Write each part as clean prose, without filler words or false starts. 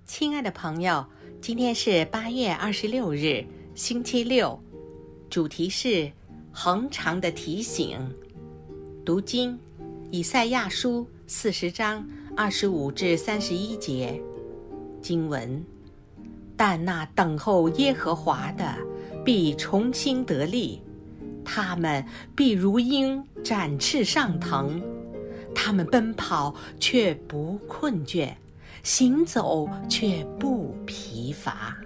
亲爱的朋友，今天是8月26日，星期六，主题是恒常的提醒。读经，以赛亚书40章25至31节。经文：但那等候耶和华的必重新得力，他们必如鹰展翅上腾，他们奔跑却不困倦，行走却不疲乏。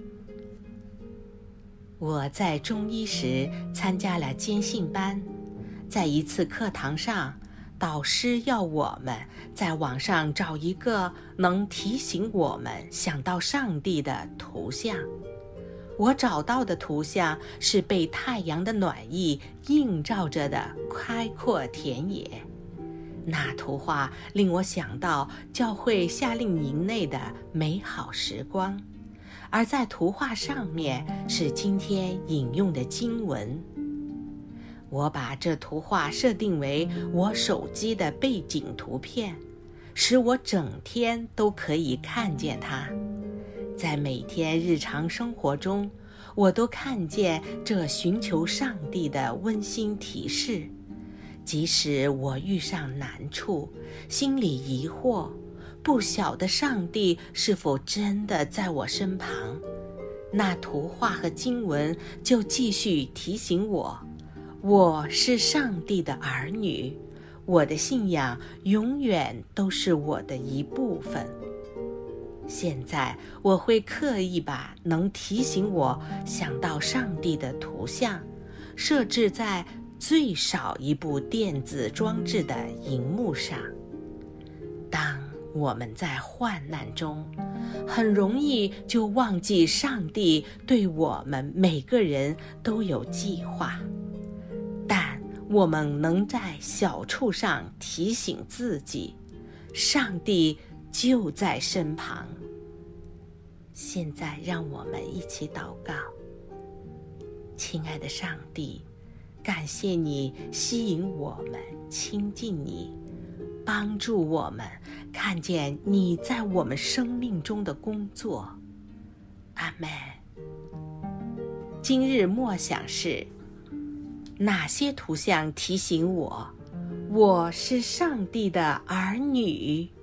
我在中医时参加了坚信班，在一次课堂上，导师要我们在网上找一个能提醒我们想到上帝的图像。我找到的图像是被太阳的暖意映照着的开阔田野。那图画令我想到教会夏令营内的美好时光，而在图画上面是今天引用的经文。我把这图画设定为我手机的背景图片，使我整天都可以看见它。在每天日常生活中，我都看见这寻求上帝的温馨提示。即使我遇上难处，心里疑惑，不晓得上帝是否真的在我身旁，那图画和经文就继续提醒我，我是上帝的儿女，我的信仰永远都是我的一部分。现在我会刻意把能提醒我想到上帝的图像设置在最少一部电子装置的荧幕上。当我们在患难中，很容易就忘记上帝对我们每个人都有计划，但我们能在小处上提醒自己，上帝就在身旁。现在让我们一起祷告。亲爱的上帝，感谢你吸引我们亲近你，帮助我们看见你在我们生命中的工作。阿们。今日默想是：哪些图像提醒我，我是上帝的儿女？